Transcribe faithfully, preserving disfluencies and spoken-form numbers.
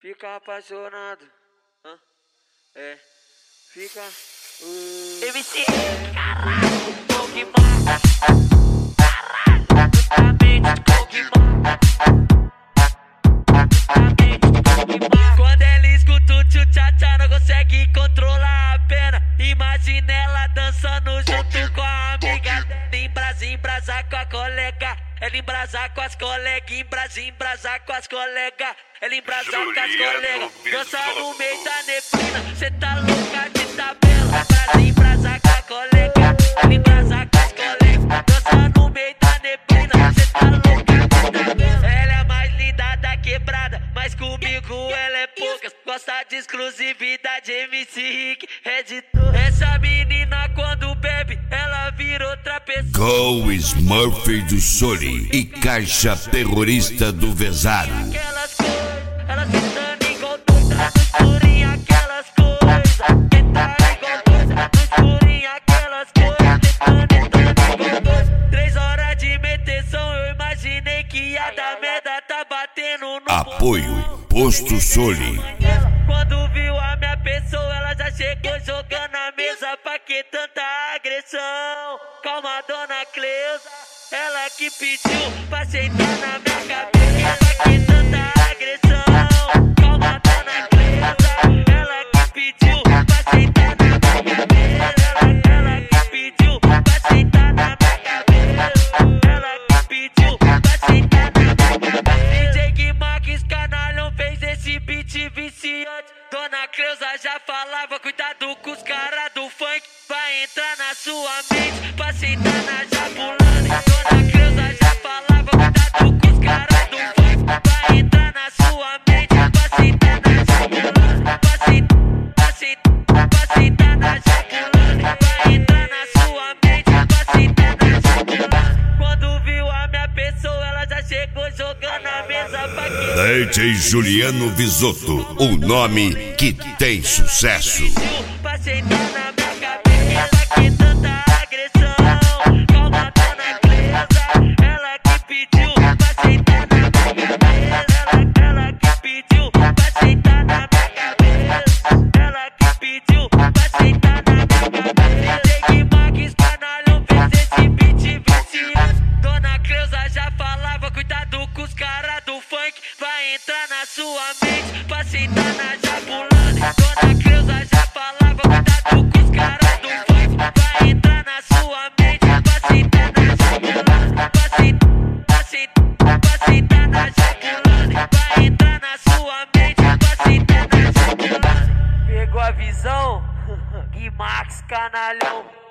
fica apaixonado. Hã? É, fica. Uh... M C, caralho, Pokémon. Caralho, justamente Pokémon. Quando ela escuta o tchu-tchá-tchá, não consegue controlar a pena. Imagina ela dançando junto com a amiga. Embrasa, embrasa com a colega. Ela embrasa com as colegas, embrasa, embrasa com as colegas. Ela embrasa com as colegas. Dança no meio da neblina, cê tá louca de tabela. Embrasa, embrasa com a colega. Ela embrasa com as colegas. Dança no meio da neblina, cê tá louca de tabela. Ela é mais linda da quebrada, mas comigo ela é poucas. Gosta de exclusividade, M C Rick, editor. Essa menina quando bebe, ela vira outra pessoa. Go Smurf do Soli e Caixa Terrorista do Vezaro. Aquelas coisas, elas ficam igual doida, no escurinho aquelas coisas. Tenta igual doida, no escurinho aquelas coisas. Tentando, tentando igual doida. Três horas de meteção, eu imaginei que ia dar merda, tá batendo no Apoio Posto Soli. Quando viu a minha pessoa, ela já chegou jogando a mesa. Pra que tanta agressão? Calma, dona Cleusa, ela que pediu pra sentar na minha cabeça. Pra que tanta agressão? Calma, dona Cleusa, ela que pediu pra sentar na minha cabeça. Ela, ela que pediu pra sentar na minha cabeça. Ela que pediu pra sentar na minha cabeça. D J Guimarães Canalhão fez esse beat viciante. Dona Cleusa já falava, cuidado com os caras do funk. Vai entrar na sua mente pra sentar na Jabulani. Dona Cleusa já falava, cuidado com os caras do funk. Vai entrar na sua mente pra sentar na Jabulani. Pra sentar, pra sentar, pra sentar na Jabulani. Vai entrar na sua mente pra sentar na Jabulani. Quando viu a minha pessoa, ela já chegou jogando a mesa pra que... D J Juliano Visotto, o nome que tem sucesso. Pra sentar na minha cabeça, pra que tanta agressão? Calma, dona Cleusa, ela que pediu pra sentar na minha cabeça. Ela, ela que pediu pra sentar na minha cabeça. Ela que pediu pra sentar na minha cabeça. D J Guimarães Canalhão fez esse beat viciante. Dona Cleusa já falava, cuidado com os caras do funk. Vai entrar na sua mente pra sentar na Jabulani. Dona Cleusa já falava, cuidado com os caras do funk. Vai entrar na sua mente pra sentar na Jabulani. Pra sentar, pra sentar, pra sentar na Jabulani. Vai entrar na sua mente pra sentar na Jabulani. Pegou a visão? Guimarães Canalhão.